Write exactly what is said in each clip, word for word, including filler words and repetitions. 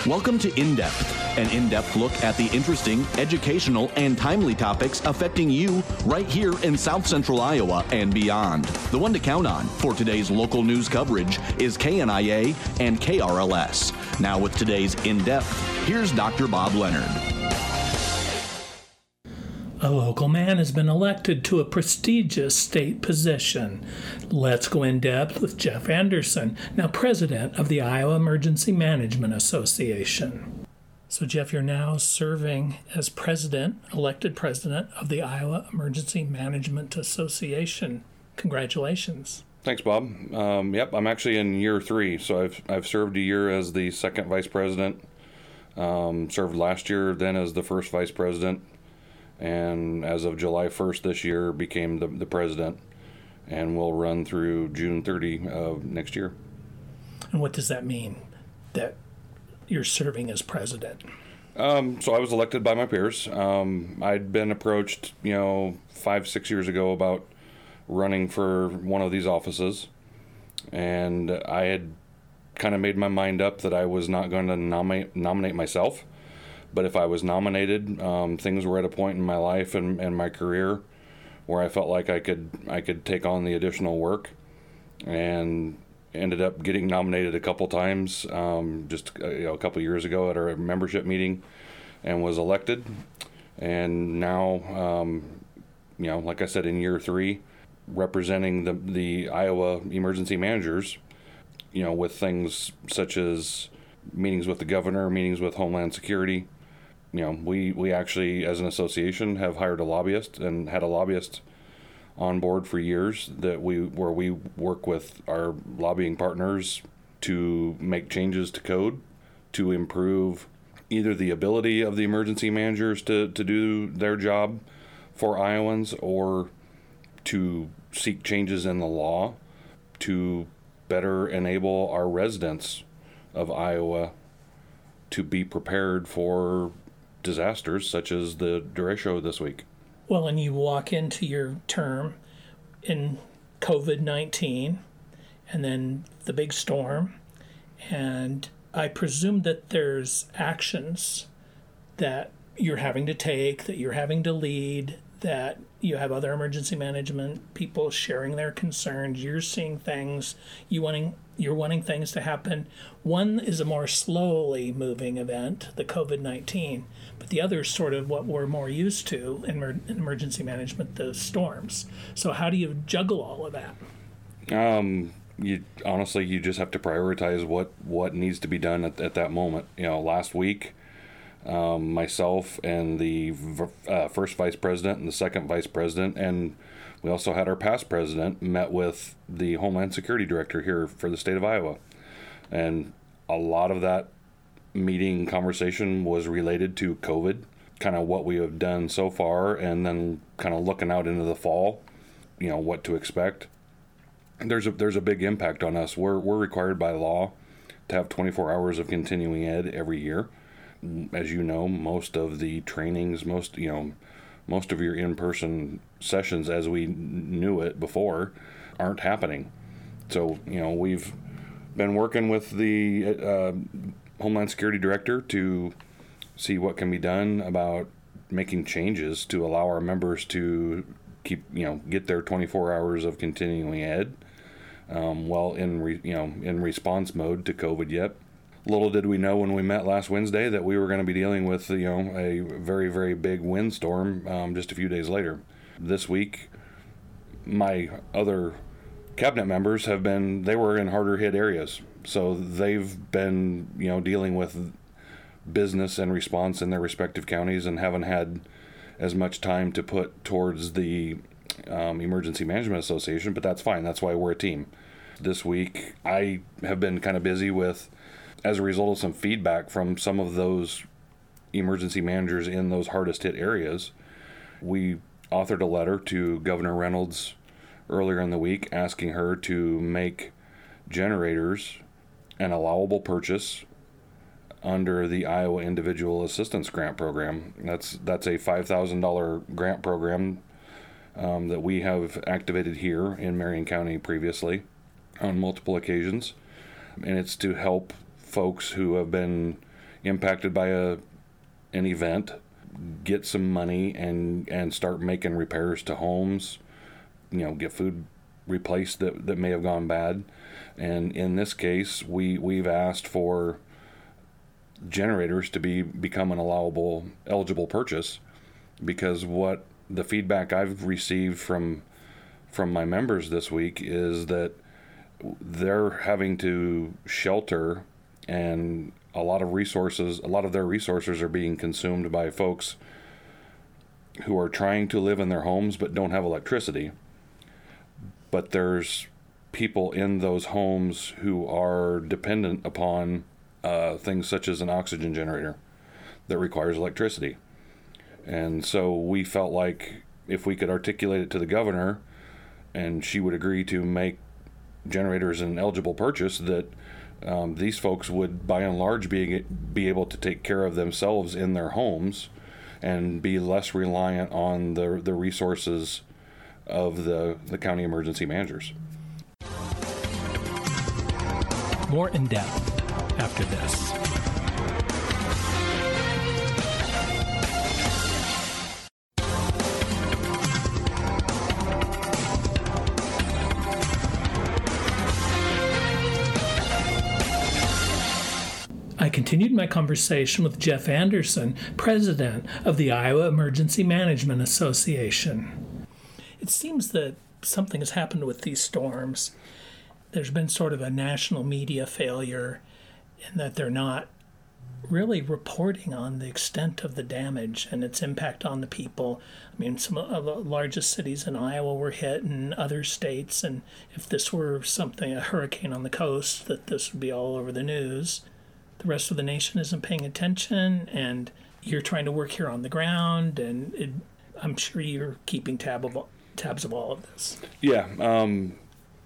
Welcome to In Depth, an in-depth look at the interesting, educational, and timely topics affecting you right here in South Central Iowa and beyond. The one to count on for today's local news coverage is K N I A and K R L S. Now with today's In Depth, here's Doctor Bob Leonard. A local man has been elected to a prestigious state position. Let's go in depth with Jeff Anderson, now president of the Iowa Emergency Management Association. So Jeff, you're now serving as president, elected president of the Iowa Emergency Management Association. Congratulations. Thanks, Bob. Um, yep, I'm actually in year three, so I've I've served a year as the second vice president, um, served last year then as the first vice president, and as of July first this year became the, the president, and will run through June thirtieth of next year. And what does that mean, that you're serving as president? Um, so I was elected by my peers. Um, I'd been approached, you know, five, six years ago about running for one of these offices, and I had kind of made my mind up that I was not going to nominate nominate myself. But if I was nominated, um, things were at a point in my life and, and my career where I felt like I could I could take on the additional work, and ended up getting nominated a couple times, um, just uh, you know, a couple years ago at our membership meeting, and was elected. And now, um, you know, like I said, in year three, representing the the Iowa emergency managers, you know, with things such as meetings with the governor, meetings with Homeland Security. You know, we, we actually, as an association, have hired a lobbyist and had a lobbyist on board for years that we where we work with our lobbying partners to make changes to code to improve either the ability of the emergency managers to, to do their job for Iowans, or to seek changes in the law to better enable our residents of Iowa to be prepared for disasters such as the derecho this week. Well, and you walk into your term in covid nineteen and then the big storm, and I presume that there's actions that you're having to take, that you're having to lead, that you have other emergency management people sharing their concerns. You're seeing things, you wanting you're wanting things to happen. One is a more slowly moving event, the covid nineteen, but the other is sort of what we're more used to in, mer- in emergency management, the storms. So how do you juggle all of that? Um, you honestly, you just have to prioritize what, what needs to be done at, at that moment. You know, last week, um, myself and the uh, first vice president and the second vice president, and we also had our past president, met with the Homeland Security Director here for the state of Iowa. And a lot of that meeting conversation was related to COVID, kind of what we have done so far, and then kind of looking out into the fall, you know, what to expect. There's a there's a big impact on us. We're we're required by law to have twenty-four hours of continuing ed every year. As you know, most of the trainings, most, you know, most of your in-person sessions as we knew it before aren't happening. So, you know, we've been working with the uh, Homeland Security Director to see what can be done about making changes to allow our members to keep, you know, get their twenty-four hours of continuing ed, um, well, in, re, you know, in response mode to COVID yet. Little did we know when we met last Wednesday that we were going to be dealing with, you know, a very, very big windstorm um, just a few days later. This week, my other cabinet members have been, they were in harder hit areas. So they've been, you know, dealing with business and response in their respective counties and haven't had as much time to put towards the um, Emergency Management Association, but that's fine. That's why we're a team. This week, I have been kind of busy with, as a result of some feedback from some of those emergency managers in those hardest hit areas, we authored a letter to Governor Reynolds earlier in the week asking her to make generators an allowable purchase under the Iowa Individual Assistance Grant Program. That's that's a five thousand dollars grant program um, that we have activated here in Marion County previously on multiple occasions, and it's to help folks who have been impacted by a an event get some money and and start making repairs to homes, you know, get food replaced that, that may have gone bad. And in this case, we we've asked for generators to be become an allowable eligible purchase, because what the feedback I've received from from my members this week is that they're having to shelter, and a lot of resources, a lot of their resources are being consumed by folks who are trying to live in their homes but don't have electricity. But there's people in those homes who are dependent upon uh, things such as an oxygen generator that requires electricity. And so we felt like if we could articulate it to the governor and she would agree to make generators an eligible purchase, that um, these folks would by and large be, be able to take care of themselves in their homes and be less reliant on the, the resources of the, the county emergency managers. More in depth after this. I continued my conversation with Jeff Anderson, president of the Iowa Emergency Management Association. It seems that something has happened with these storms. There's been sort of a national media failure in that they're not really reporting on the extent of the damage and its impact on the people. I mean, some of the largest cities in Iowa were hit, and other states, and if this were something, a hurricane on the coast, that this would be all over the news. The rest of the nation isn't paying attention, and you're trying to work here on the ground, and it, I'm sure you're keeping tab of, tabs of all of this. Yeah, um,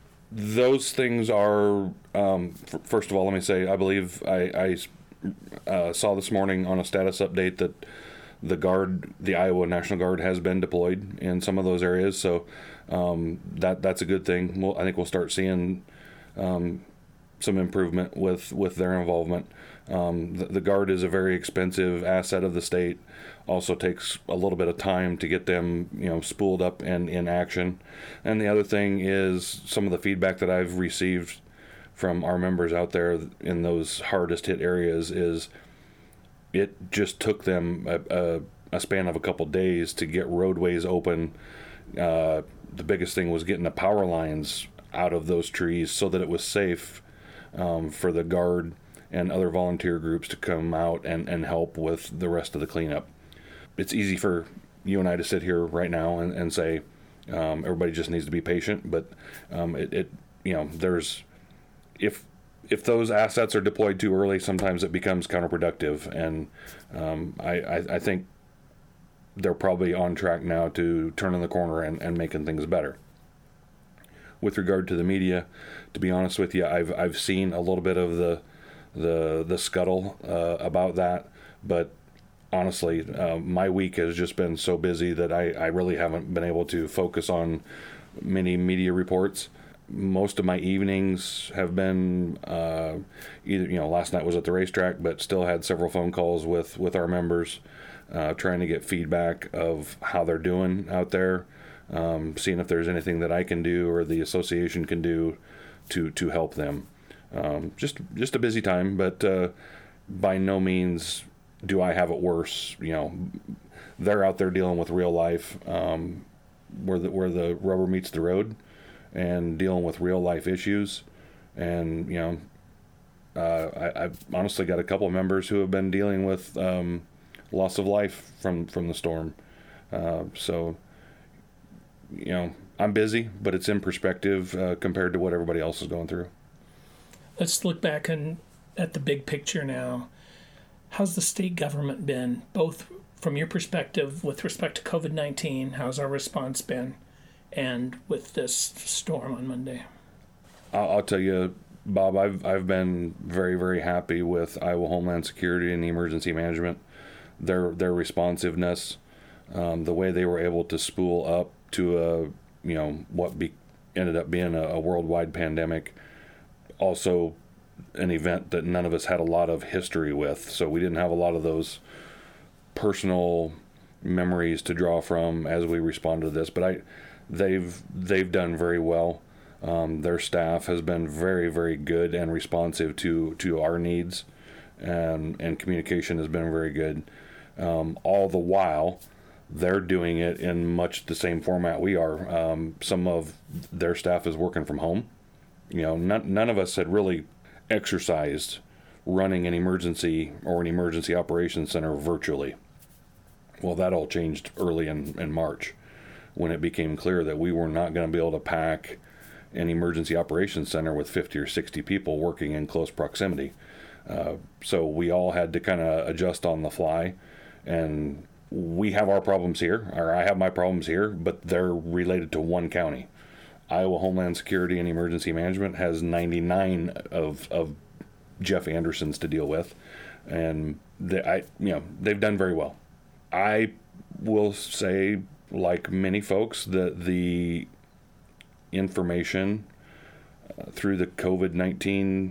those things are, um, f- first of all, let me say, I believe I, I uh, saw this morning on a status update that the Guard, the Iowa National Guard, has been deployed in some of those areas, so um, that that's a good thing. We'll, I think we'll start seeing um, some improvement with, with their involvement. Um, the, the Guard is a very expensive asset of the state. Also takes a little bit of time to get them, you know, spooled up and in action. And the other thing is some of the feedback that I've received from our members out there in those hardest hit areas is it just took them a, a, a span of a couple days to get roadways open. Uh, the biggest thing was getting the power lines out of those trees so that it was safe um, for the Guard and other volunteer groups to come out and, and help with the rest of the cleanup. It's easy for you and I to sit here right now and, and say um, everybody just needs to be patient, but um, it, it, you know, there's, if if those assets are deployed too early, sometimes it becomes counterproductive, and um, I, I, I think they're probably on track now to turning the corner and, and making things better. With regard to the media, to be honest with you, I've I've seen a little bit of the the the scuttle uh, about that, but honestly, uh, my week has just been so busy that I, I really haven't been able to focus on many media reports. Most of my evenings have been uh, either, you know, last night was at the racetrack, but still had several phone calls with, with our members, uh, trying to get feedback of how they're doing out there, um, seeing if there's anything that I can do or the association can do to to help them. Um, just just a busy time, but uh, by no means do I have it worse. You know, they're out there dealing with real life, um, where the where the rubber meets the road, and dealing with real life issues. And you know, uh, I, I've honestly got a couple of members who have been dealing with um, loss of life from from the storm. Uh, so, you know, I'm busy, but it's in perspective uh, compared to what everybody else is going through. Let's look back and at the big picture now. How's the state government been, both from your perspective with respect to covid nineteen, how's our response been, and with this storm on Monday? I'll, I'll tell you, Bob, I've I've been very, very happy with Iowa Homeland Security and the emergency management, their their responsiveness, um, the way they were able to spool up to a, you know, what be, ended up being a, a worldwide pandemic. Also an event that none of us had a lot of history with, so we didn't have a lot of those personal memories to draw from as we responded to this. But I, they've they've done very well. Um, their staff has been very, very good and responsive to, to our needs, and and communication has been very good. Um, all the while, they're doing it in much the same format we are. Um, some of their staff is working from home. You know, none, none of us had really exercised running an emergency or an emergency operations center virtually. Well, that all changed early in, in March when it became clear that we were not going to be able to pack an emergency operations center with fifty or sixty people working in close proximity. Uh, so we all had to kind of adjust on the fly, and we have our problems here, or I have my problems here, but they're related to one county. Iowa Homeland Security and Emergency Management has ninety-nine of, of Jeff Anderson's to deal with, and they, I, you know, they've done very well. I will say, like many folks, that the information uh, through the COVID nineteen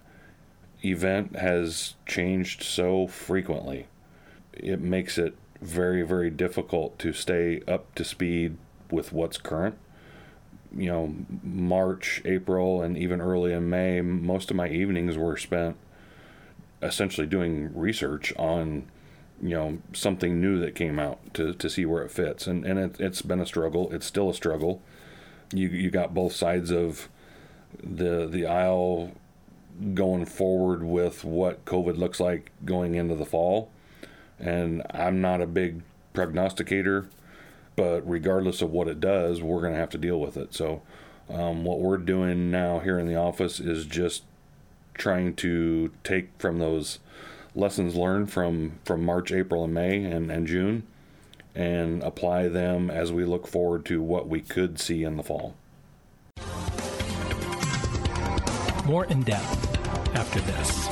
event has changed so frequently. It makes it very, very difficult to stay up to speed with what's current. You know, March, April, and even early in May, most of my evenings were spent essentially doing research on, you know, something new that came out to, to see where it fits. And, and it, it's been a struggle. It's still a struggle. You you got both sides of the the aisle going forward with what COVID looks like going into the fall. And I'm not a big prognosticator, but regardless of what it does, we're going to have to deal with it. So um, what we're doing now here in the office is just trying to take from those lessons learned from, from March, April, and May, and, and June, and apply them as we look forward to what we could see in the fall. More in depth after this.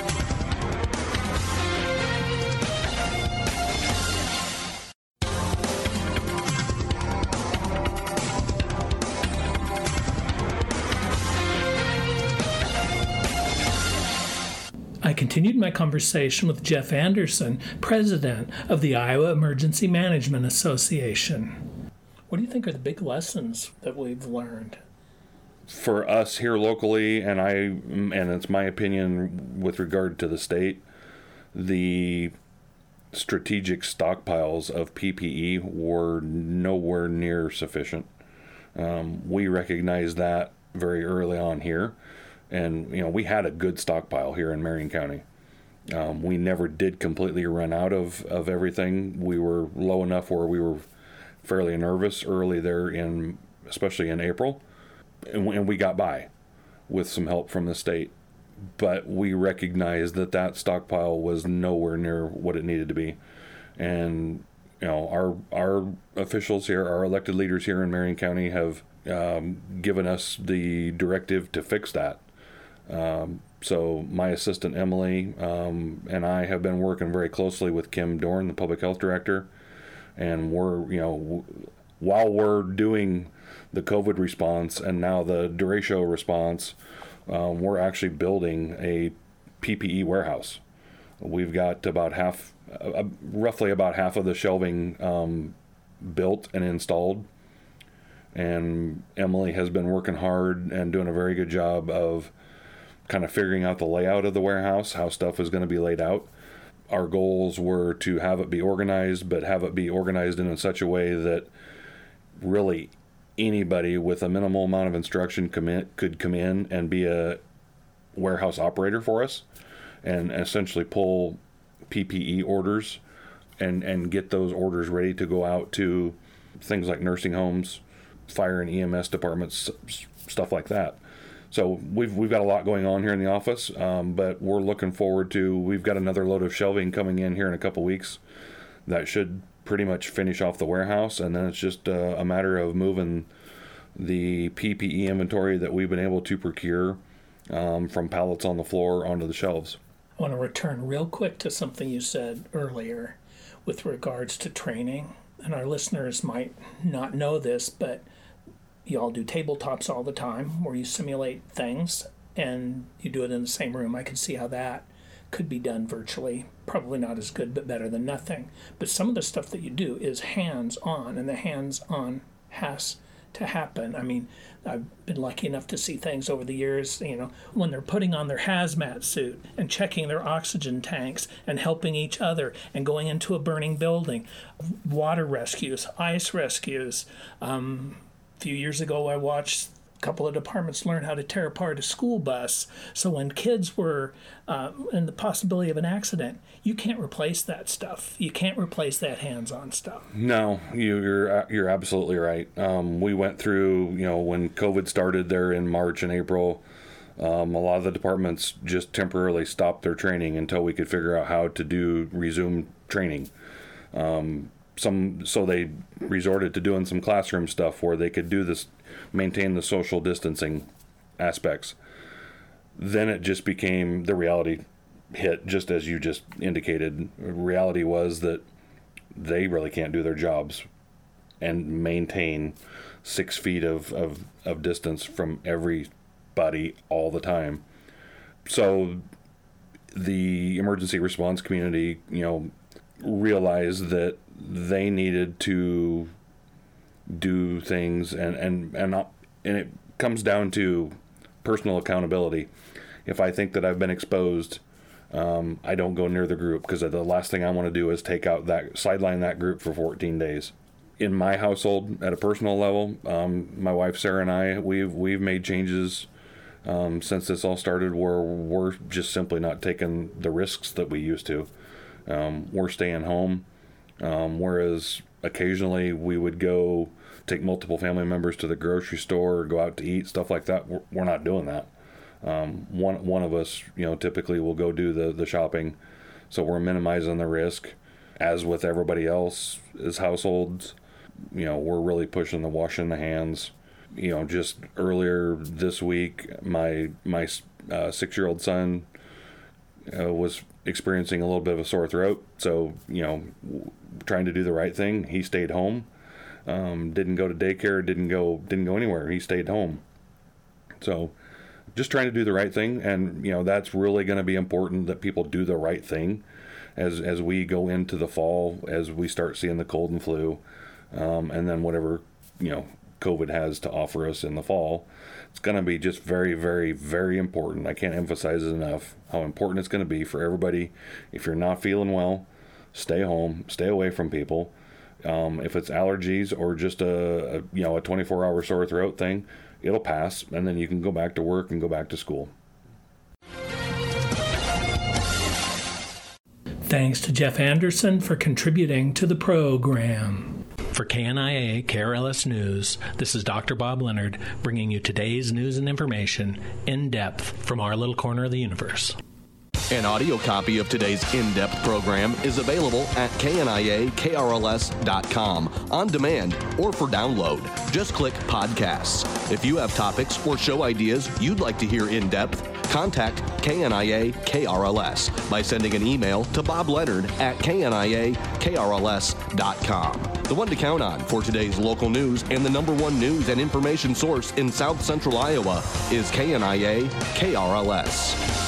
I continued my conversation with Jeff Anderson, president of the Iowa Emergency Management Association. What do you think are the big lessons that we've learned? For us here locally, and I, and it's my opinion with regard to the state, the strategic stockpiles of P P E were nowhere near sufficient. Um, we recognized that very early on here. And, you know, we had a good stockpile here in Marion County. Um, we never did completely run out of, of everything. We were low enough where we were fairly nervous early there, in especially in April. And, and we got by with some help from the state. But we recognized that that stockpile was nowhere near what it needed to be. And, you know, our, our officials here, our elected leaders here in Marion County have um, given us the directive to fix that. Um, so my assistant Emily um, and I have been working very closely with Kim Dorn, the public health director, and we're, you know, w- while we're doing the COVID response and now the derecho response, um, we're actually building a P P E warehouse. We've got about half, uh, roughly about half of the shelving um, built and installed, and Emily has been working hard and doing a very good job of kind of figuring out the layout of the warehouse, how stuff is going to be laid out. Our goals were to have it be organized, but have it be organized in such a way that really anybody with a minimal amount of instruction commit, could come in and be a warehouse operator for us and essentially pull P P E orders and, and get those orders ready to go out to things like nursing homes, fire and E M S departments, stuff like that. So we've we've got a lot going on here in the office, um, but we're looking forward to, we've got another load of shelving coming in here in a couple weeks that should pretty much finish off the warehouse, and then it's just uh, a matter of moving the P P E inventory that we've been able to procure um, from pallets on the floor onto the shelves. I want to return real quick to something you said earlier with regards to training, and our listeners might not know this, but you all do tabletops all the time where you simulate things and you do it in the same room. I could see how that could be done virtually. Probably not as good, but better than nothing. But some of the stuff that you do is hands-on, and the hands-on has to happen. I mean, I've been lucky enough to see things over the years, you know, when they're putting on their hazmat suit and checking their oxygen tanks and helping each other and going into a burning building, water rescues, ice rescues. Um, a few years ago, I watched couple of departments learn how to tear apart a school bus. So when kids were uh, in the possibility of an accident, you can't replace that stuff. You can't replace that hands-on stuff. No, you, you're you're absolutely right. Um, we went through, you know, when COVID started there in March and April, um, a lot of the departments just temporarily stopped their training until we could figure out how to do resume training. Um, some so they resorted to doing some classroom stuff where they could do this, maintain the social distancing aspects. Then it just became, the reality hit, just as you just indicated. Reality was that they really can't do their jobs and maintain six feet of, of, of distance from everybody all the time. So the emergency response community, you know, realized that they needed to do things, and and and and it comes down to personal accountability. If I think that I've been exposed, um, I don't go near the group, because the last thing I want to do is take out that sideline that group for fourteen days. In my household, at a personal level, um, my wife Sarah and I, we've we've made changes um, since this all started, where we're just simply not taking the risks that we used to. Um, we're staying home, um, whereas occasionally we would go take multiple family members to the grocery store or go out to eat, stuff like that. We're, we're not doing that. Um, one one of us, you know, typically will go do the, the shopping, so we're minimizing the risk. As with everybody else's households, you know, we're really pushing the washing the hands. You know, just earlier this week, my my uh, six-year-old son uh, was experiencing a little bit of a sore throat, so, you know, trying to do the right thing, he stayed home. Um, didn't go to daycare, didn't go didn't go anywhere. He stayed home. So just trying to do the right thing, and, you know, that's really going to be important, that people do the right thing as as we go into the fall, as we start seeing the cold and flu, um, and then whatever, you know, COVID has to offer us in the fall. It's going to be just very, very, very important. I can't emphasize it enough how important it's going to be for everybody. If you're not feeling well, stay home, stay away from people. Um, if it's allergies or just a, a you know a twenty-four hour sore throat thing, it'll pass, and then you can go back to work and go back to school. Thanks to Jeff Anderson for contributing to the program. For K N I A K R L S News, this is Doctor Bob Leonard bringing you today's news and information in depth from our little corner of the universe. An audio copy of today's in-depth program is available at K N I A K R L S dot com on demand or for download. Just click podcasts. If you have topics or show ideas you'd like to hear in depth, contact K N I A K R L S by sending an email to Bob Leonard at K N I A K R L S dot com. The one to count on for today's local news and the number one news and information source in South Central Iowa is K N I A K R L S.